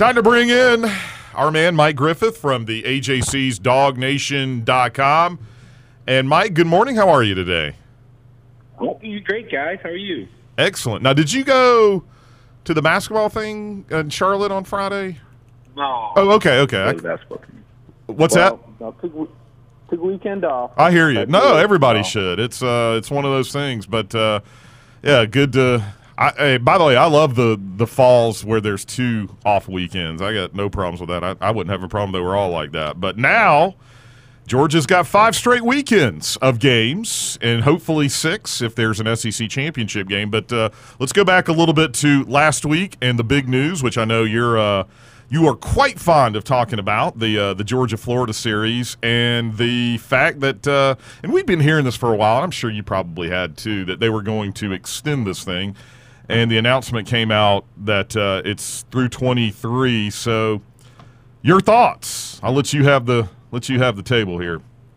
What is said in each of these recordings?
Time to bring in our man Mike Griffith from the AJC's DogNation.com. And Mike, good morning. How are you today? Oh, you're great, guys. How are you? Excellent. Now, did you go to the basketball thing in Charlotte on Friday? No. Oh, okay. What's that? No, took a weekend off. I hear you. No, everybody should. It's one of those things. But yeah, good to. Hey, by the way, I love the falls where there's 2 off weekends. I got no problems with that. I wouldn't have a problem if they were all like that. But now Georgia's got 5 straight weekends of games, and hopefully 6 if there's an SEC championship game. But let's go back a little bit to last week and the big news, which I know you are quite fond of talking about, the Georgia-Florida series, and the fact that and we've been hearing this for a while, and I'm sure you probably had too, that they were going to extend this thing. And the announcement came out that it's through 23. So, your thoughts? I'll let you have the table here.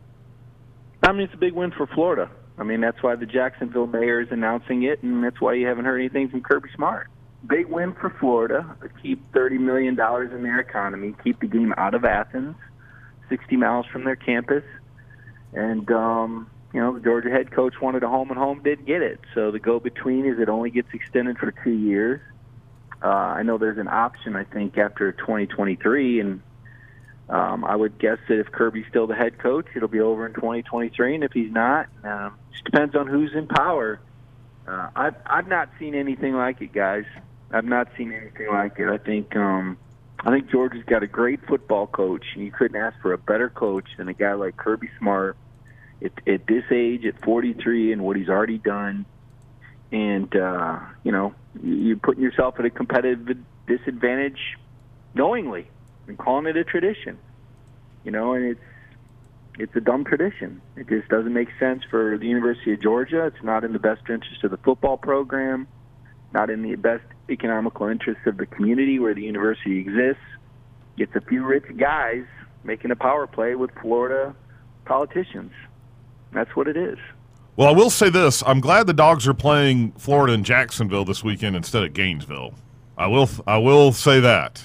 I mean, it's a big win for Florida. I mean, that's why the Jacksonville mayor is announcing it, and that's why you haven't heard anything from Kirby Smart. Big win for Florida. Keep $30 million in their economy. Keep the game out of Athens, 60 miles from their campus, and the Georgia head coach wanted a home and home, didn't get it. So the go-between is it only gets extended for 2 years. I know there's an option, I think, after 2023, and I would guess that if Kirby's still the head coach, it'll be over in 2023, and if he's not, it just depends on who's in power. I've not seen anything like it, guys. I've not seen anything like it. I think Georgia's got a great football coach, and you couldn't ask for a better coach than a guy like Kirby Smart. At this age, at 43, and what he's already done, and you're putting yourself at a competitive disadvantage knowingly and calling it a tradition, and it's a dumb tradition. It just doesn't make sense for the University of Georgia. It's not in the best interest of the football program, not in the best economical interest of the community where the university exists. It's a few rich guys making a power play with Florida politicians. That's what it is. Well, I will say this. I'm glad the Dogs are playing Florida and Jacksonville this weekend instead of Gainesville. I will say that.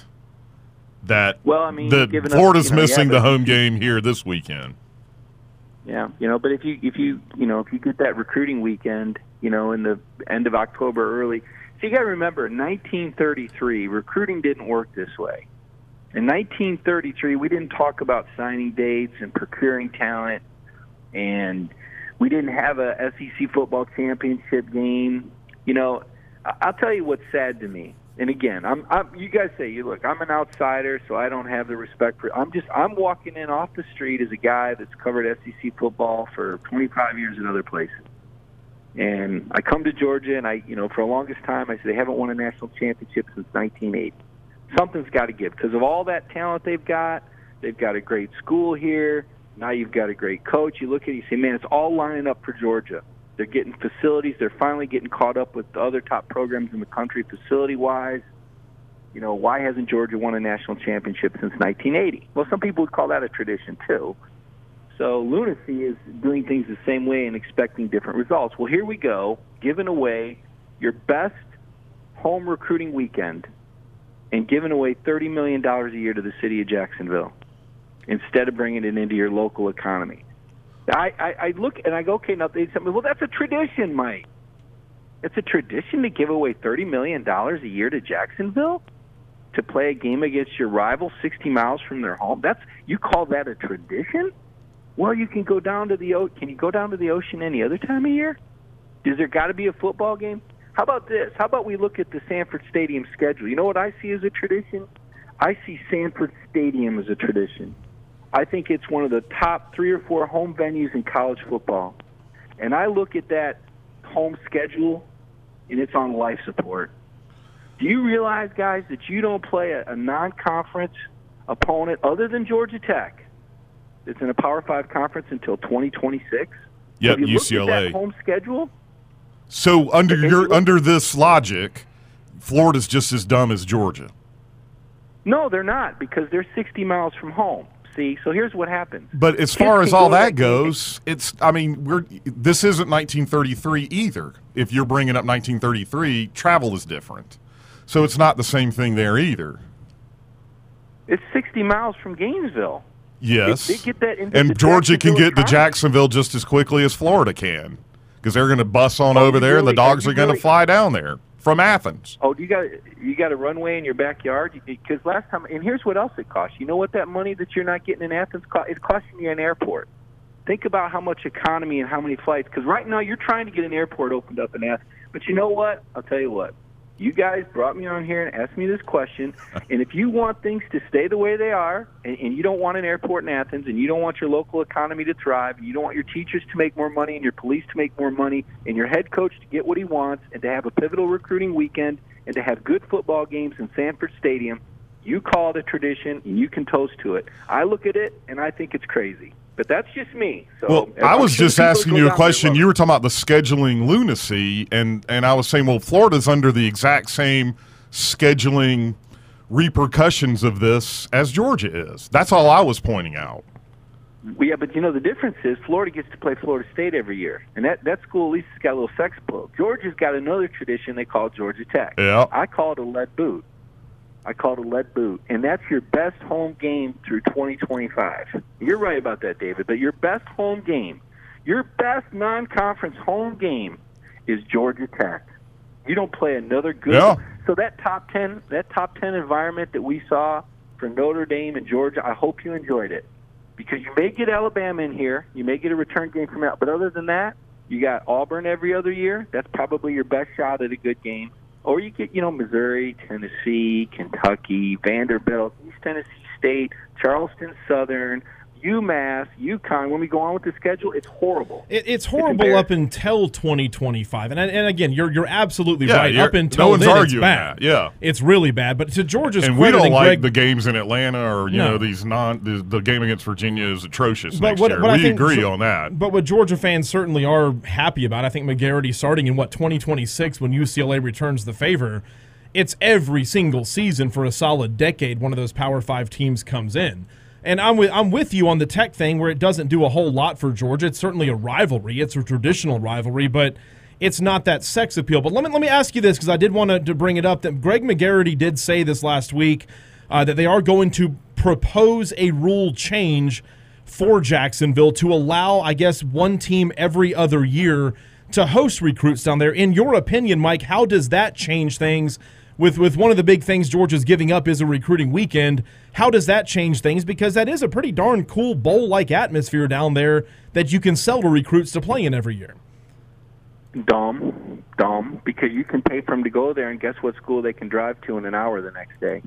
Florida's missing the home game here this weekend. Yeah, but if you get that recruiting weekend, in the end of October, early. So you got to remember, in 1933, recruiting didn't work this way. In 1933, we didn't talk about signing dates and procuring talent, and we didn't have a SEC football championship game. I'll tell you what's sad to me. And again, you guys say, look, I'm an outsider, so I don't have the respect for. I'm walking in off the street as a guy that's covered SEC football for 25 years in other places. And I come to Georgia, and for the longest time, I said they haven't won a national championship since 1980. Something's got to give because of all that talent they've got. They've got a great school here. Now you've got a great coach. You look at it, you say, man, it's all lining up for Georgia. They're getting facilities. They're finally getting caught up with the other top programs in the country facility-wise. Why hasn't Georgia won a national championship since 1980? Well, some people would call that a tradition, too. So lunacy is doing things the same way and expecting different results. Well, here we go, giving away your best home recruiting weekend and giving away $30 million a year to the city of Jacksonville instead of bringing it into your local economy. I look and I go, okay, now they tell me, well, that's a tradition, Mike. It's a tradition to give away $30 million a year to Jacksonville to play a game against your rival 60 miles from their home. You call that a tradition? Well, you can go down to the ocean. Can you go down to the ocean any other time of year? Does there got to be a football game? How about this? How about we look at the Sanford Stadium schedule? You know what I see as a tradition? I see Sanford Stadium as a tradition. I think it's one of the top 3 or 4 home venues in college football. And I look at that home schedule, and it's on life support. Do you realize, guys, that you don't play a non-conference opponent other than Georgia Tech that's in a Power 5 conference until 2026? Yep, you UCLA. Look at that home schedule? So under this logic, Florida's just as dumb as Georgia. No, they're not, because they're 60 miles from home. See, so here's what happens. But as far as all that goes, this isn't 1933 either. If you're bringing up 1933, travel is different. So it's not the same thing there either. It's 60 miles from Gainesville. Yes. They get that into and the Georgia can get to economy. Jacksonville just as quickly as Florida can, because they're going to bus on over there, and the dogs are going to fly down there from Athens. Oh, you got a runway in your backyard? Because last time, and here's what else it costs. You know what that money that you're not getting in Athens costs? It's costing you an airport. Think about how much economy and how many flights. Because right now you're trying to get an airport opened up in Athens. But you know what? I'll tell you what. You guys brought me on here and asked me this question, and if you want things to stay the way they are, and you don't want an airport in Athens, and you don't want your local economy to thrive, and you don't want your teachers to make more money, and your police to make more money, and your head coach to get what he wants, and to have a pivotal recruiting weekend, and to have good football games in Sanford Stadium, you call it a tradition, and you can toast to it. I look at it, and I think it's crazy. But that's just me. So well, I was just asking you a question. You were talking about the scheduling lunacy, and I was saying, well, Florida's under the exact same scheduling repercussions of this as Georgia is. That's all I was pointing out. Well, yeah, but the difference is Florida gets to play Florida State every year, and that school at least has got a little sex appeal. Georgia's got another tradition they call Georgia Tech. Yeah. I call it a lead boot. And that's your best home game through 2025. You're right about that, David, but your best home game, your best non-conference home game is Georgia Tech. You don't play another good. Yeah. So that top 10 environment that we saw for Notre Dame and Georgia, I hope you enjoyed it. Because you may get Alabama in here, you may get a return game from out, but other than that, you got Auburn every other year. That's probably your best shot at a good game. Or you get, Missouri, Tennessee, Kentucky, Vanderbilt, East Tennessee State, Charleston Southern, UMass, UConn. When we go on with the schedule, it's horrible. It's horrible up until 2025. And again, you're absolutely right. Up until no one's then, arguing it's bad. That. Yeah, it's really bad. But to Georgia's and credit, we don't like Greg, the games in Atlanta or the game against Virginia is atrocious but next year. We agree on that. But what Georgia fans certainly are happy about, I think McGarity starting in 2026 when UCLA returns the favor. It's every single season for a solid decade one of those Power 5 teams comes in. And I'm with you on the Tech thing where it doesn't do a whole lot for Georgia. It's certainly a rivalry. It's a traditional rivalry, but it's not that sex appeal. But let me ask you this, because I did want to bring it up, that Greg McGarity did say this last week that they are going to propose a rule change for Jacksonville to allow, I guess, one team every other year to host recruits down there. In your opinion, Mike, how does that change things? With one of the big things Georgia's giving up is a recruiting weekend. How does that change things? Because that is a pretty darn cool bowl-like atmosphere down there that you can sell to recruits to play in every year. Dumb, because you can pay for them to go there, and guess what school they can drive to in an hour the next day?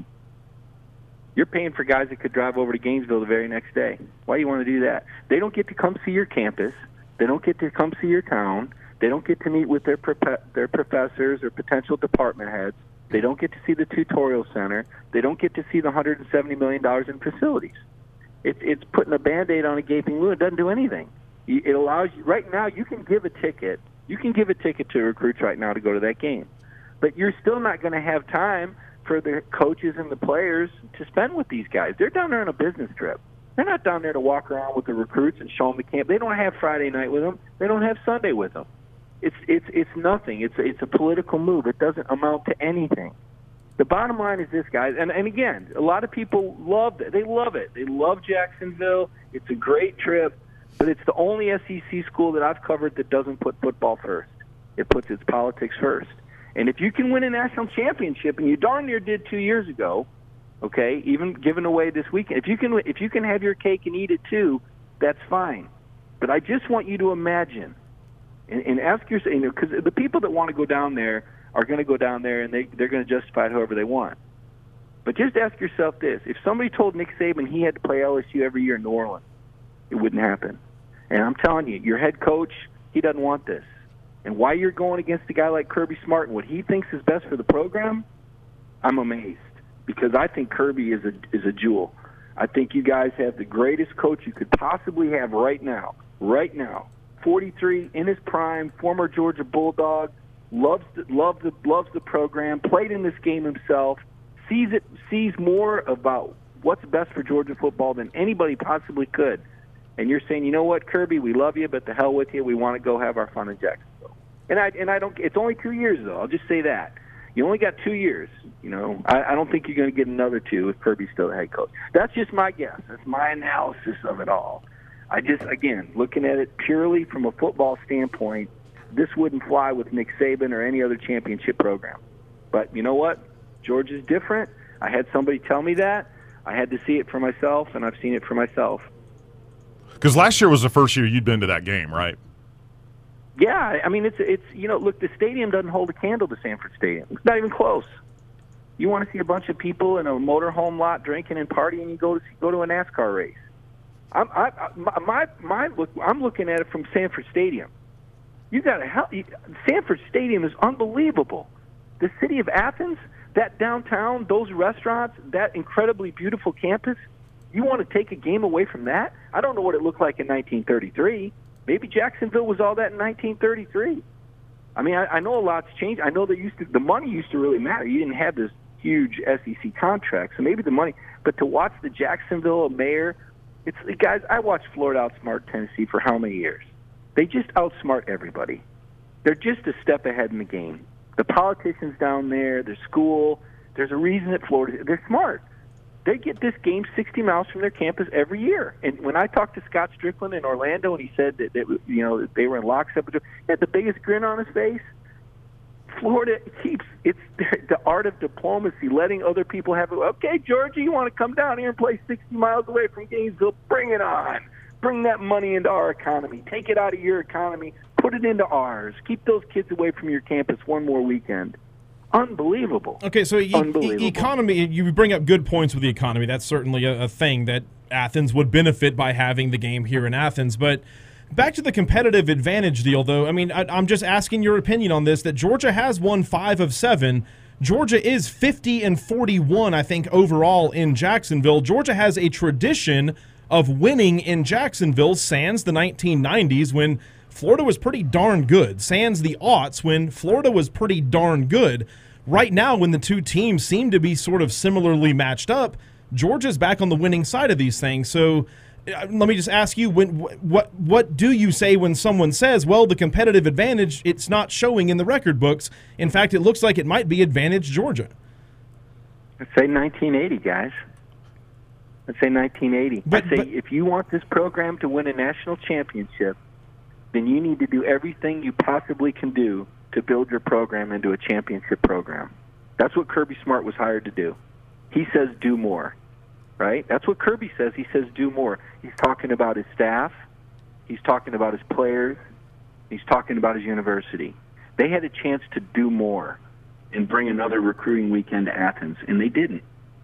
You're paying for guys that could drive over to Gainesville the very next day. Why do you want to do that? They don't get to come see your campus. They don't get to come see your town. They don't get to meet with their professors or potential department heads. They don't get to see the tutorial center. They don't get to see the $170 million in facilities. It's putting a Band-Aid on a gaping wound. It doesn't do anything. It allows you, right now, you can give a ticket. You can give a ticket to recruits right now to go to that game. But you're still not going to have time for the coaches and the players to spend with these guys. They're down there on a business trip. They're not down there to walk around with the recruits and show them the camp. They don't have Friday night with them. They don't have Sunday with them. It's nothing. It's a political move. It doesn't amount to anything. The bottom line is this, guys, and again, a lot of people love it. They love it. They love Jacksonville. It's a great trip, but it's the only SEC school that I've covered that doesn't put football first. It puts its politics first. And if you can win a national championship, and you darn near did 2 years ago, okay, even giving away this weekend, if you can have your cake and eat it too, that's fine. But I just want you to imagine. And ask yourself, because the people that want to go down there are going to go down there, and they're going to justify it however they want. But just ask yourself this. If somebody told Nick Saban he had to play LSU every year in New Orleans, it wouldn't happen. And I'm telling you, your head coach, he doesn't want this. And why you're going against a guy like Kirby Smart and what he thinks is best for the program, I'm amazed. Because I think Kirby is a jewel. I think you guys have the greatest coach you could possibly have right now. Right now. 43, in his prime, former Georgia Bulldog, loves the program, played in this game himself, sees more about what's best for Georgia football than anybody possibly could. And you're saying, you know what, Kirby, we love you, but the hell with you. We want to go have our fun in Jacksonville. And I don't. It's only 2 years though. I'll just say that. You only got 2 years. You know, I don't think you're going to get another 2 if Kirby's still the head coach. That's just my guess. That's my analysis of it all. I just, again, looking at it purely from a football standpoint, this wouldn't fly with Nick Saban or any other championship program. But you know what? Georgia's different. I had somebody tell me that. I had to see it for myself, and I've seen it for myself. Because last year was the first year you'd been to that game, right? Yeah, I mean, it's you know, look, the stadium doesn't hold a candle to Sanford Stadium. It's not even close. You want to see a bunch of people in a motorhome lot drinking and partying, you go to a NASCAR race. I'm looking at it from Sanford Stadium. Sanford Stadium is unbelievable. The city of Athens, that downtown, those restaurants, that incredibly beautiful campus. You want to take a game away from that? I don't know what it looked like in 1933. Maybe Jacksonville was all that in 1933. I mean, I know a lot's changed. I know the money used to really matter. You didn't have this huge SEC contract, so maybe the money. But to watch the Jacksonville mayor, guys. I watched Florida outsmart Tennessee for how many years? They just outsmart everybody. They're just a step ahead in the game. The politicians down there, their school. There's a reason that Florida. They're smart. They get this game 60 miles from their campus every year. And when I talked to Scott Strickland in Orlando, and he said that they were in lockstep, he had the biggest grin on his face. Florida it's the art of diplomacy, letting other people have it. Okay, Georgia, you want to come down here and play 60 miles away from Gainesville? Bring it on. Bring that money into our economy. Take it out of your economy. Put it into ours. Keep those kids away from your campus one more weekend. Unbelievable. Okay, so economy, you bring up good points with the economy. That's certainly a thing that Athens would benefit by having the game here in Athens. But back to the competitive advantage deal, though, I mean, I'm just asking your opinion on this, that Georgia has won 5 of 7. Georgia is 50-41, I think, overall in Jacksonville. Georgia has a tradition of winning in Jacksonville sans the 1990s when Florida was pretty darn good, sans the aughts when Florida was pretty darn good. Right now, when the two teams seem to be sort of similarly matched up, Georgia's back on the winning side of these things. So let me just ask you, what do you say when someone says, well, the competitive advantage, it's not showing in the record books. In fact, it looks like it might be advantage Georgia. Let's say 1980, guys. Let's say 1980. But if you want this program to win a national championship, then you need to do everything you possibly can do to build your program into a championship program. That's what Kirby Smart was hired to do. He says do more, right? That's what Kirby says. He says do more. He's talking about his staff. He's talking about his players. He's talking about his university. They had a chance to do more and bring another recruiting weekend to Athens, and they didn't.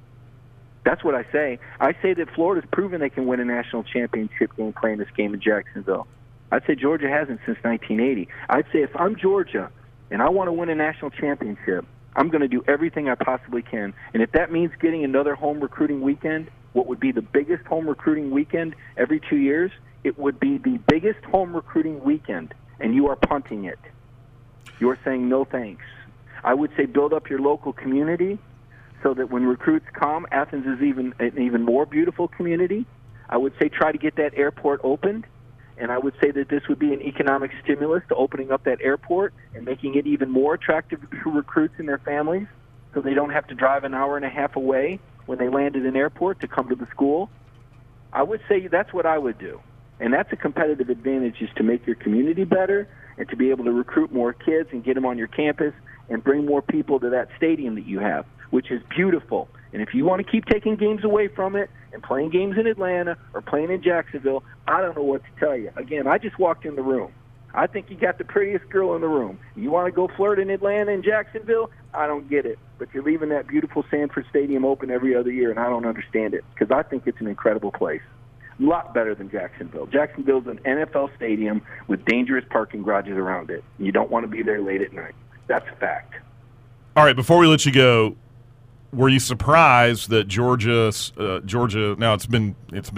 That's what I say. I say that Florida's proven they can win a national championship game playing this game in Jacksonville. I'd say Georgia hasn't since 1980. I'd say if I'm Georgia and I want to win a national championship, I'm going to do everything I possibly can. And if that means getting another home recruiting weekend, what would be the biggest home recruiting weekend every 2 years, it would be the biggest home recruiting weekend, and you are punting it. You're saying no thanks. I would say build up your local community so that when recruits come, Athens is an even more beautiful community. I would say try to get that airport opened. And I would say that this would be an economic stimulus to opening up that airport and making it even more attractive to recruits and their families so they don't have to drive an hour and a half away when they land at an airport to come to the school. I would say that's what I would do. And that's a competitive advantage, is to make your community better and to be able to recruit more kids and get them on your campus and bring more people to that stadium that you have, which is beautiful. And if you want to keep taking games away from it and playing games in Atlanta or playing in Jacksonville, I don't know what to tell you. Again, I just walked in the room. I think you got the prettiest girl in the room. You want to go flirt in Atlanta and Jacksonville? I don't get it. But you're leaving that beautiful Sanford Stadium open every other year, and I don't understand it because I think it's an incredible place. A lot better than Jacksonville. Jacksonville's an NFL stadium with dangerous parking garages around it. You don't want to be there late at night. That's a fact. All right, before we let you go, were you surprised that Georgia? Now it's been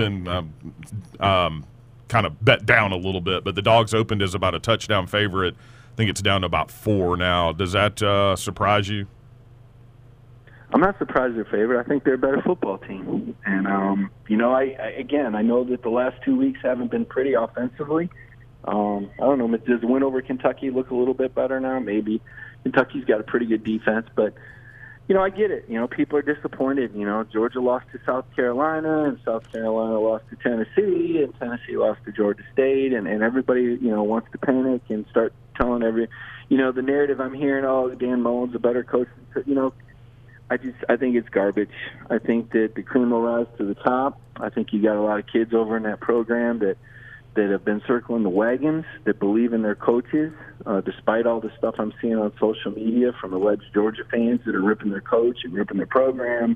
kind of bet down a little bit, but the Dogs opened as about a touchdown favorite. I think it's down to about 4 now. Does that surprise you? I'm not surprised they're favorite. I think they're a better football team. And, I know that the last 2 weeks haven't been pretty offensively. I don't know, does the win over Kentucky look a little bit better now? Maybe. Kentucky's got a pretty good defense, but I get it. People are disappointed. Georgia lost to South Carolina, and South Carolina lost to Tennessee, and Tennessee lost to Georgia State, and everybody, wants to panic and start telling the narrative I'm hearing, Dan Mullen's a better coach. I think it's garbage. I think that the cream will rise to the top. I think you got a lot of kids over in that program that have been circling the wagons, that believe in their coaches, despite all the stuff I'm seeing on social media from alleged Georgia fans that are ripping their coach and ripping their program.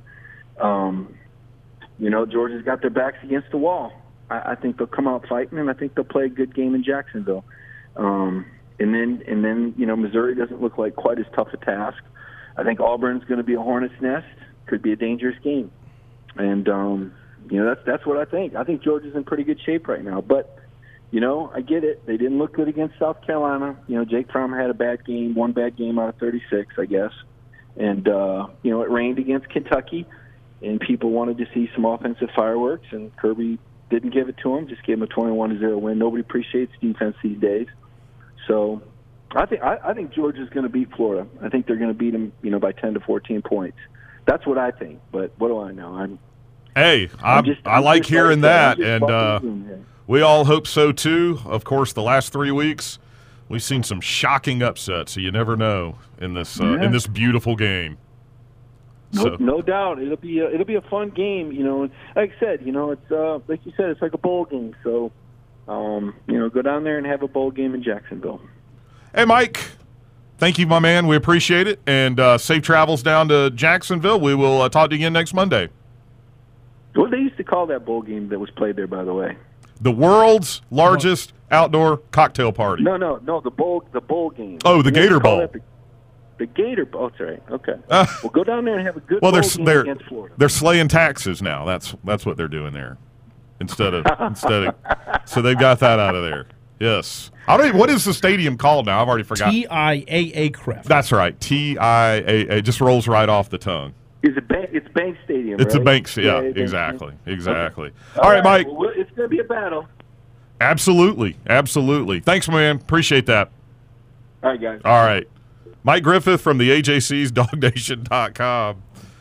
Georgia's got their backs against the wall. I think they'll come out fighting, and I think they'll play a good game in Jacksonville. And then Missouri doesn't look like quite as tough a task. I think Auburn's going to be a hornet's nest. Could be a dangerous game. And, that's what I think. I think Georgia's in pretty good shape right now. But, I get it. They didn't look good against South Carolina. Jake Fromm had a bad game, one bad game out of 36, I guess. And, it rained against Kentucky, and people wanted to see some offensive fireworks, and Kirby didn't give it to them, just gave them a 21-0 win. Nobody appreciates defense these days. So I think Georgia's going to beat Florida. I think they're going to beat them, by 10 to 14 points. That's what I think, but what do I know? I like hearing that, and we all hope so too. Of course, the last 3 weeks we've seen some shocking upsets, so you never know in this beautiful game. No doubt, it'll be a fun game. Like I said, it's like you said, it's like a bowl game. So, go down there and have a bowl game in Jacksonville. Hey, Mike. Thank you, my man. We appreciate it, and safe travels down to Jacksonville. We will talk to you again next Monday. What they used to call that bowl game that was played there, by the way? The world's largest outdoor cocktail party. No, the bowl game. Oh, the Gator Bowl. The Gator Bowl. That's right. Okay. Well, go down there and have a good bowl game against Florida. They're slaying taxes now. That's what they're doing there. Instead of so they've got that out of there. Yes. I don't even, what is the stadium called now? I've already forgotten. TIAA Cref. That's right. TIAA. Just rolls right off the tongue. It's Bank Stadium. It's right? a Bank. Yeah, exactly. Okay. All right, Mike. Well, it's going to be a battle. Absolutely. Thanks, man. Appreciate that. All right, guys. All right. Mike Griffith from the AJC's DogNation.com.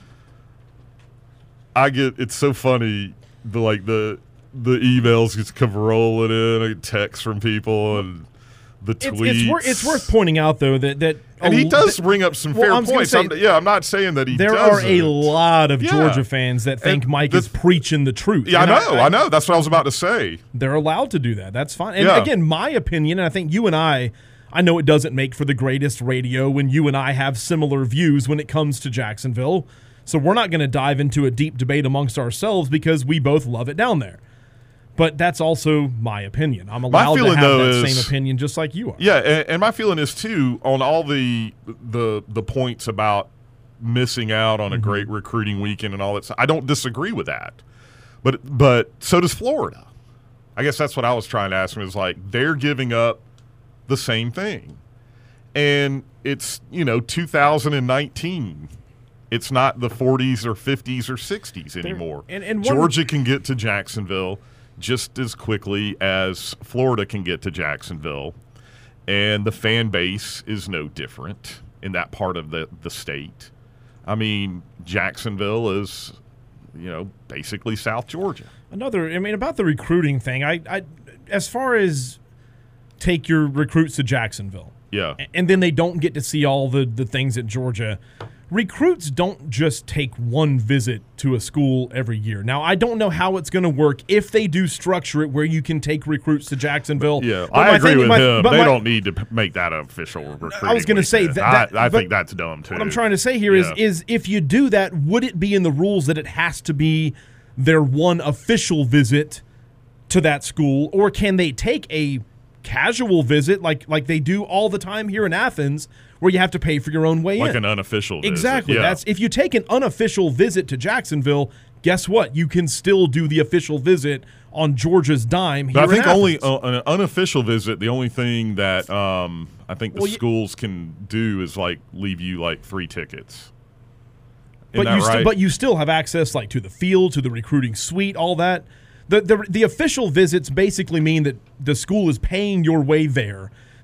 It's so funny, the emails just come rolling in, I get texts from people, and the tweets. It's worth pointing out, though, that and he does bring up some fair points. I'm not saying that he doesn't. There are a lot of Georgia fans that think Mike is preaching the truth. Yeah, I know. That's what I was about to say. They're allowed to do that. That's fine. And again, my opinion, and I think you and I know it doesn't make for the greatest radio when you and I have similar views when it comes to Jacksonville. So we're not going to dive into a deep debate amongst ourselves because we both love it down there. But that's also my opinion. I'm allowed to have that same opinion just like you are. Yeah, and my feeling is, too, on all the points about missing out on a great recruiting weekend and all that stuff, I don't disagree with that. But so does Florida. I guess that's what I was trying to ask him, is they're giving up the same thing. And it's, 2019. It's not the 40s or 50s or 60s anymore. And Georgia can get to Jacksonville just as quickly as Florida can get to Jacksonville, and the fan base is no different in that part of the state. I mean, Jacksonville is, basically South Georgia. About the recruiting thing, I as far as take your recruits to Jacksonville, and then they don't get to see all the things at Georgia. Recruits don't just take one visit to a school every year. Now, I don't know how it's going to work if they do structure it where you can take recruits to Jacksonville. Yeah, I agree with him. They don't need to make that an official recruiting. I was going to say that. I think that's dumb, too. What I'm trying to say here is if you do that, would it be in the rules that it has to be their one official visit to that school, or can they take a casual visit like they do all the time here in Athens, where you have to pay for your own way in. Like an unofficial visit. Exactly. Yeah. If you take an unofficial visit to Jacksonville, guess what? You can still do the official visit on Georgia's dime here in Athens. Only an unofficial visit, the only thing that I think the schools can do is leave you free tickets. But you still have access to the field, to the recruiting suite, all that. The official visits basically mean that the school is paying your way there.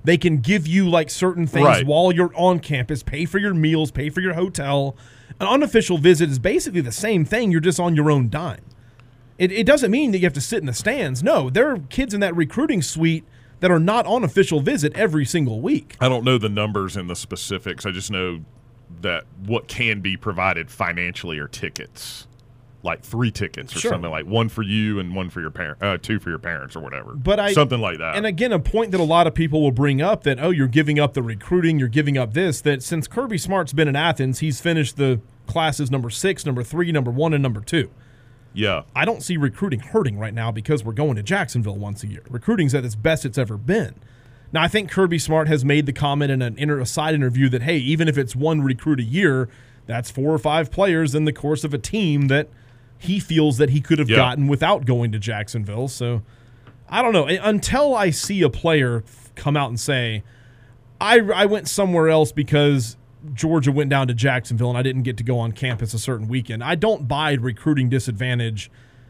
They can give you like certain things Right. while you're on campus, pay for your meals, pay for your hotel. An unofficial visit is basically the same thing. You're just on your own dime. It doesn't mean that you have to sit in the stands. No, there are kids in that recruiting suite that are not on official visit every single week. I don't know the numbers and the specifics. I just know that what can be provided financially are tickets, like 3 tickets or Sure. something, like one for you and one for your parent, 2 for your parents or whatever. But something like that. And again, a point that a lot of people will bring up that, oh, you're giving up the recruiting, you're giving up this, that since Kirby Smart's been in Athens, he's finished the classes number 6, number 3, number 1, and number 2. Yeah. I don't see recruiting hurting right now because we're going to Jacksonville once a year. Recruiting's at its best it's ever been. Now, I think Kirby Smart has made the comment in a side interview that, hey, even if it's 1 recruit a year, that's 4 or 5 players in the course of a team that he feels that he could have gotten without going to Jacksonville. So, I don't know. Until I see a player come out and say, I went somewhere else because Georgia went down to Jacksonville and I didn't get to go on campus a certain weekend, I don't buy recruiting disadvantage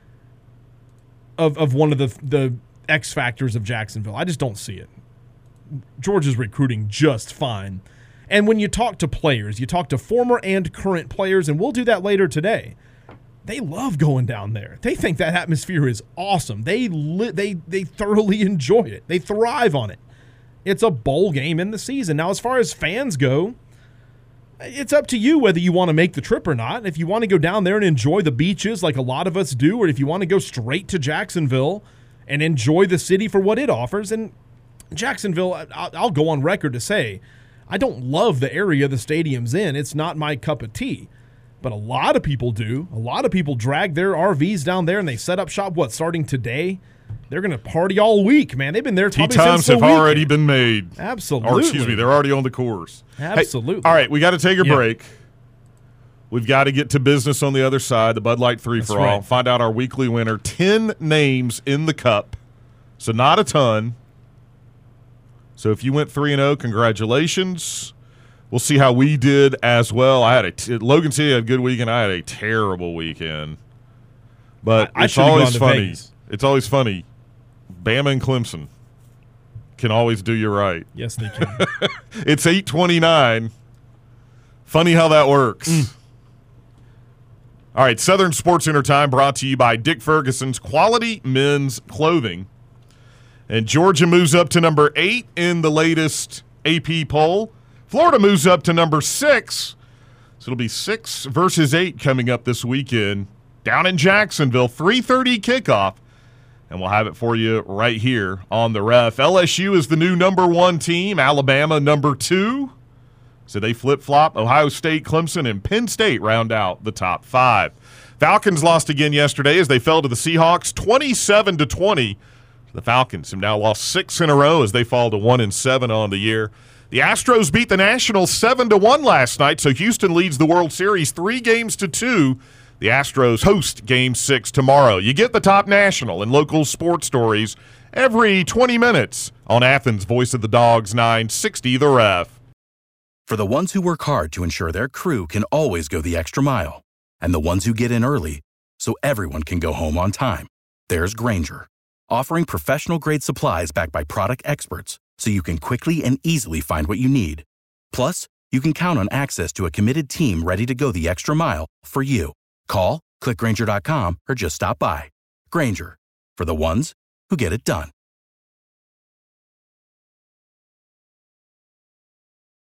of one of the X factors of Jacksonville. I just don't see it. Georgia's recruiting just fine. And when you talk to players, you talk to former and current players, and we'll do that later today, they love going down there. They think that atmosphere is awesome. They thoroughly enjoy it. They thrive on it. It's a bowl game in the season. Now, as far as fans go, it's up to you whether you want to make the trip or not. If you want to go down there and enjoy the beaches like a lot of us do, or if you want to go straight to Jacksonville and enjoy the city for what it offers. And Jacksonville, I'll go on record to say, I don't love the area the stadium's in. It's not my cup of tea. But a lot of people do. A lot of people drag their RVs down there and they set up shop, starting today? They're going to party all week, man. They've been there Tee probably times since the have weekend. already been made. Absolutely. Or excuse me, they're already on the course. Absolutely. Hey, all right, we got to take a Yeah. break. We've got to get to business on the other side, the Bud Light 3 That's for all. right. Find out our weekly winner. 10 names in the cup, so not a ton. So if you went 3-0, congratulations. We'll see how we did as well. Logan City had a good weekend. I had a terrible weekend. But I it's should've always gone to funny. Vegas. It's always funny. Bama and Clemson can always do you right. Yes, they can. It's 8:29. Funny how that works. All right, Southern Sports Center time brought to you by Dick Ferguson's Quality Men's Clothing. And Georgia moves up to number 8 in the latest AP poll. Florida moves up to number 6. So it'll be 6 versus 8 coming up this weekend down in Jacksonville. 3:30 kickoff. And we'll have it for you right here on the Ref. LSU is the new number 1 team. Alabama number 2. So they flip-flop. Ohio State, Clemson, and Penn State round out the top 5. Falcons lost again yesterday as they fell to the Seahawks 27-20. The Falcons have now lost 6 in a row as they fall to 1-7 on the year. The Astros beat the Nationals 7-1 last night, so Houston leads the World Series 3-2. The Astros host Game 6 tomorrow. You get the top national and local sports stories every 20 minutes on Athens' Voice of the Dogs 960 The Ref. For the ones who work hard to ensure their crew can always go the extra mile, and the ones who get in early so everyone can go home on time, there's Grainger, offering professional-grade supplies backed by product experts so you can quickly and easily find what you need. Plus, you can count on access to a committed team ready to go the extra mile for you. Call, click Grainger.com, or just stop by. Grainger, for the ones who get it done.